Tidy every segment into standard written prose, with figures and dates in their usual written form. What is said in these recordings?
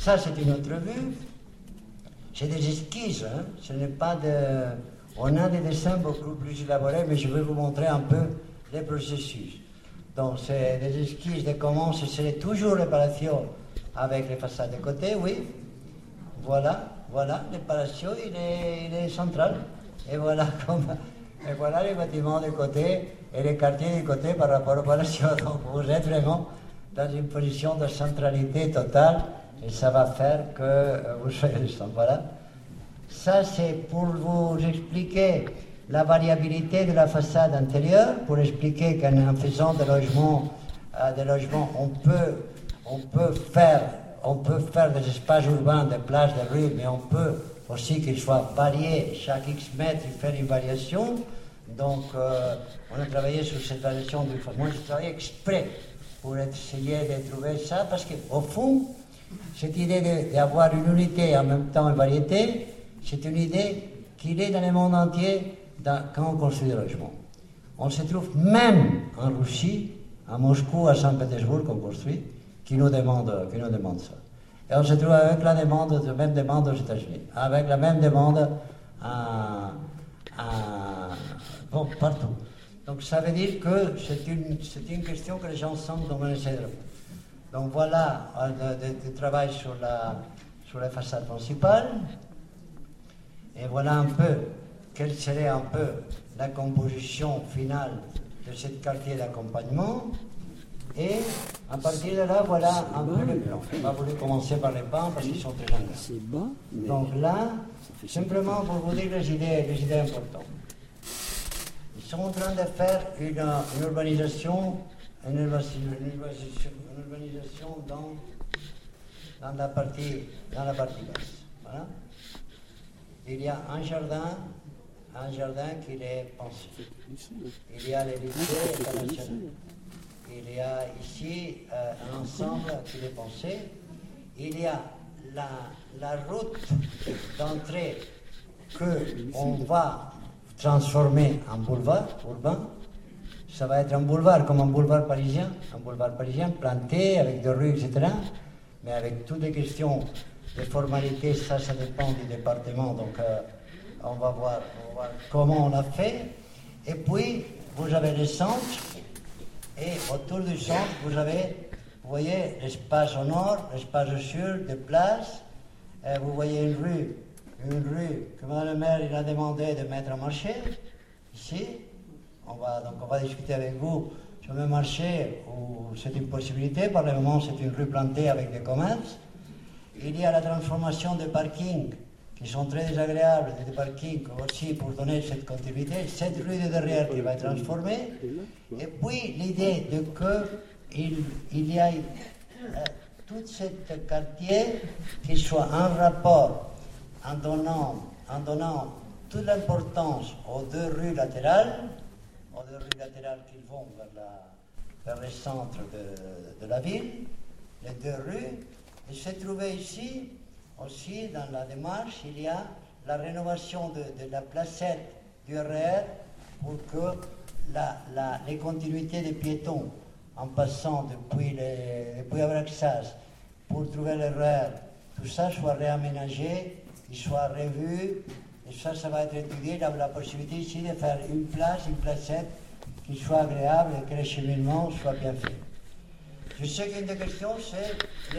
Ça, c'est une autre vue. C'est des esquisses, hein. Ce n'est pas de... On a des dessins beaucoup plus élaborés, mais je vais vous montrer un peu les processus. Donc, c'est des esquisses de comment ce serait toujours réparation avec les façades de côté, oui. Voilà, réparation, il est central. Et voilà, et voilà les bâtiments de côté et les quartiers de côté par rapport aux réparations. Donc, vous êtes vraiment dans une position de centralité totale et ça va faire que vous soyez le centre. Voilà. Ça, c'est pour vous expliquer la variabilité de la façade intérieure, pour expliquer qu'en faisant des logements, on peut faire des espaces urbains, des plages, des rues, mais on peut aussi qu'ils soient variés, chaque X mètres, faire une variation. Donc, on a travaillé sur cette variation d'une façon. Moi, j'ai travaillé exprès pour essayer de trouver ça, parce qu'au fond, cette idée d'avoir une unité en même temps une variété, c'est une idée qu'il est dans le monde entier quand on construit des logements. On se trouve même en Russie, à Moscou, à Saint-Pétersbourg, qu'on construit, qui nous demande ça. Et on se trouve avec la même demande aux États-Unis, avec la même demande bon, partout. Donc ça veut dire que c'est une question que les gens sentent dans le cerveau. Donc voilà le travail sur la façade principale. Et voilà un peu quelle serait un peu la composition finale de ce quartier d'accompagnement. Et à partir de là, voilà un peu le plan. On va vouloir commencer par les plans parce qu'ils sont très grands. Donc là, simplement pour vous dire les idées importantes. Ils sont en train de faire une urbanisation dans la partie basse. Voilà. Il y a un jardin qui est pensé. Il y a les lycées, il y a ici un ensemble qui est pensé. Il y a la route d'entrée qu'on va transformer en boulevard urbain. Ça va être un boulevard comme un boulevard parisien planté avec des rues, etc. Mais avec toutes les questions de formalité, ça dépend du département. Donc on va voir comment on l'a fait. Et puis, vous avez le centre. Et autour du centre, vous voyez l'espace au nord, l'espace au sud, des places. Vous voyez une rue que Mme le maire il a demandé de mettre en marché, ici. On va discuter avec vous sur le marché où c'est une possibilité. Par le moment, c'est une rue plantée avec des commerces. Il y a la transformation des parkings qui sont très désagréables, des parkings aussi pour donner cette continuité. Cette rue de derrière qui va être transformée. Et puis l'idée de qu'il y ait tout ce quartier qui soit en rapport, en donnant toute l'importance aux deux rues latérales qui vont vers le centre de la ville, les deux rues. Et se trouver ici, aussi dans la démarche, il y a la rénovation de la placette du RER pour que les continuités des piétons, en passant depuis Abraxas, pour trouver le RER, tout ça soit réaménagé, il soit revu, et ça va être étudié, la possibilité ici de faire une placette qui soit agréable et que le cheminement soit bien fait. Je sais qu'une des questions, c'est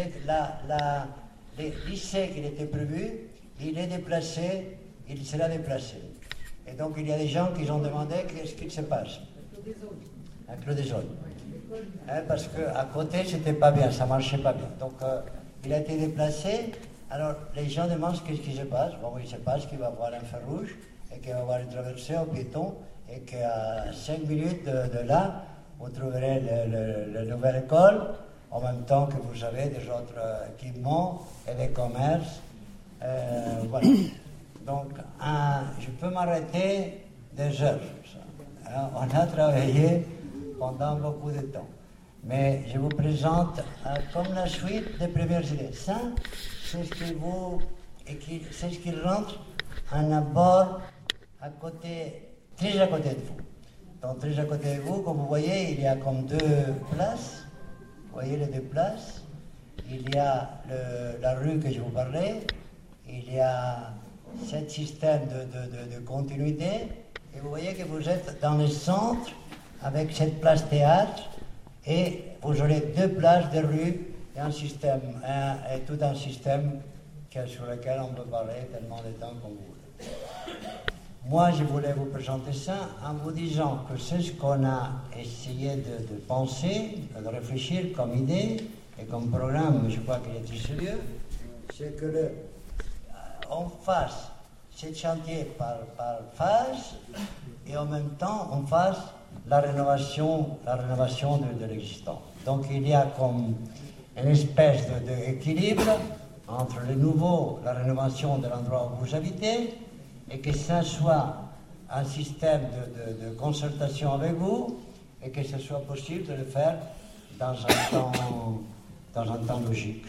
le lycée qui était prévu, il sera déplacé. Et donc il y a des gens qui ont demandé qu'est-ce qu'il se passe. À Clos des Zones. Parce qu'à côté, c'était pas bien, ça marchait pas bien. Donc il a été déplacé. Alors les gens demandent qu'est-ce qui se passe. Bon, il se passe qu'il va y avoir un fer rouge et qu'il va y avoir une traversée aux piétons et qu'à 5 minutes de là, vous trouverez la nouvelle école, en même temps que vous avez des autres équipements et des commerces. Voilà. Donc, je peux m'arrêter des heures sur ça. On a travaillé pendant beaucoup de temps. Mais je vous présente comme la suite des premières idées. Ça, c'est ce qui rentre en abord très à côté de vous. Donc, très à côté de vous, comme vous voyez, il y a comme deux places. Vous voyez les deux places. il y a la rue que je vous parlais, il y a ce système de continuité, et vous voyez que vous êtes dans le centre avec cette place théâtre, et vous aurez deux places de rue et un système, et tout un système sur lequel on peut parler tellement de temps comme vous voulez. Moi, je voulais vous présenter ça en vous disant que c'est ce qu'on a essayé de penser, de réfléchir comme idée et comme programme, je crois qu'il est très sérieux, c'est que on fasse ce chantier par phase et en même temps on fasse la rénovation de l'existant. Donc il y a comme une espèce d'équilibre entre le nouveau, la rénovation de l'endroit où vous habitez, et que ça soit un système de concertation avec vous, et que ce soit possible de le faire dans un temps logique.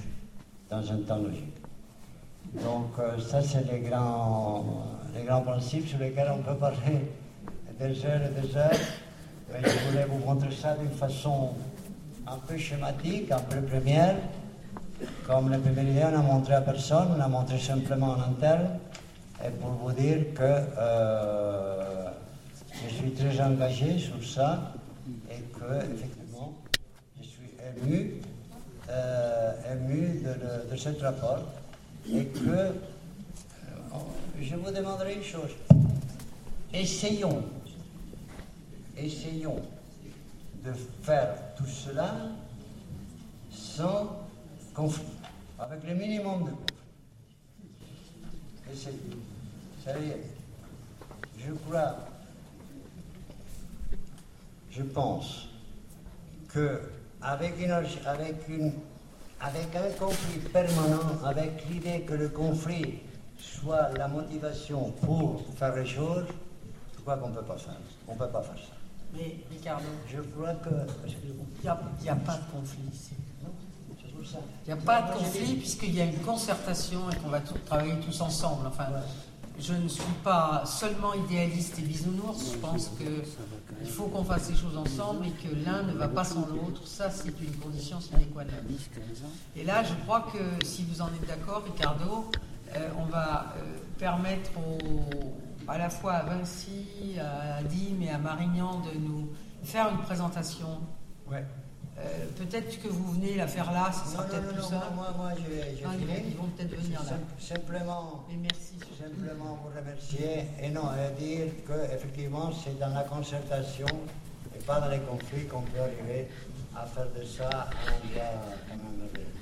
Donc ça, c'est les grands principes sur lesquels on peut parler des heures et des heures. Mais je voulais vous montrer ça d'une façon un peu schématique, un peu première. Comme la première idée, on n'a montré à personne, on a montré simplement en interne. Et pour vous dire que je suis très engagé sur ça et que, effectivement, je suis ému de ce rapport et que je vous demanderai une chose. Essayons de faire tout cela sans conflit, avec le minimum de conflit. Essayons. Sérieux. Je pense qu'avec avec un conflit permanent, avec l'idée que le conflit soit la motivation pour faire les choses, je crois qu'on ne peut pas faire. On ne peut pas faire ça. Mais Ricardo, je crois que... Il n'y a pas de conflit ici. Non, c'est pour ça. Il n'y a pas de conflit puisqu'il y a une concertation et qu'on va travailler tous ensemble. Enfin, je ne suis pas seulement idéaliste et bisounours. Je pense qu'il faut qu'on fasse les choses ensemble et que l'un ne va pas sans l'autre. Ça, c'est une condition sine qua non. Et là, je crois que si vous en êtes d'accord, Ricardo, on va permettre à la fois à Vinci, à Dim et à Marignan de nous faire une présentation. Ouais. Peut-être que vous venez la faire là, ce sera peut-être plus ça. Moi, j'ai fini. Ils vont peut-être venir là. Simplement, mais merci. Simplement vous remercier et non, et dire qu'effectivement, c'est dans la concertation et pas dans les conflits qu'on peut arriver à faire de ça un endroit quand même merveilleux.